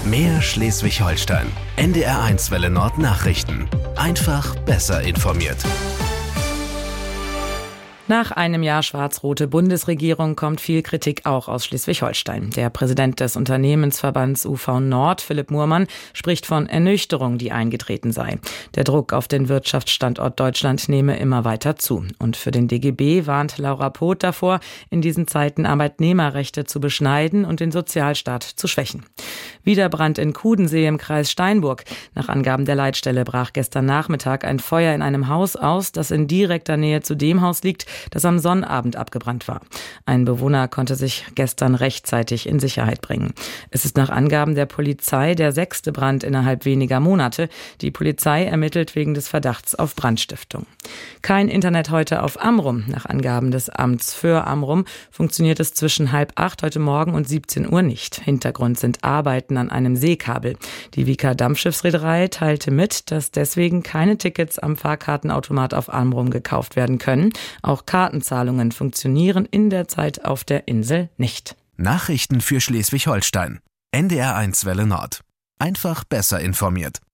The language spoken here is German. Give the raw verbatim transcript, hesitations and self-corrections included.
Mehr Schleswig-Holstein. N D R eins Welle Nord Nachrichten. Einfach besser informiert. Nach einem Jahr schwarz-rote Bundesregierung kommt viel Kritik auch aus Schleswig-Holstein. Der Präsident des Unternehmensverbands U V Nord, Philipp Muhrmann, spricht von Ernüchterung, die eingetreten sei. Der Druck auf den Wirtschaftsstandort Deutschland nehme immer weiter zu. Und für den D G B warnt Laura Poth davor, in diesen Zeiten Arbeitnehmerrechte zu beschneiden und den Sozialstaat zu schwächen. Wieder Brand in Kudensee im Kreis Steinburg. Nach Angaben der Leitstelle brach gestern Nachmittag ein Feuer in einem Haus aus, das in direkter Nähe zu dem Haus liegt, das am Sonnabend abgebrannt war. Ein Bewohner konnte sich gestern rechtzeitig in Sicherheit bringen. Es ist nach Angaben der Polizei der sechste Brand innerhalb weniger Monate. Die Polizei ermittelt wegen des Verdachts auf Brandstiftung. Kein Internet heute auf Amrum. Nach Angaben des Amts für Amrum funktioniert es zwischen halb acht heute Morgen und siebzehn Uhr nicht. Hintergrund sind Arbeiten an einem Seekabel. Die Wieker Dampfschiffsreederei teilte mit, dass deswegen keine Tickets am Fahrkartenautomat auf Amrum gekauft werden können. Auch Kartenzahlungen funktionieren in der Zeit auf der Insel nicht. Nachrichten für Schleswig-Holstein. N D R eins Welle Nord. Einfach besser informiert.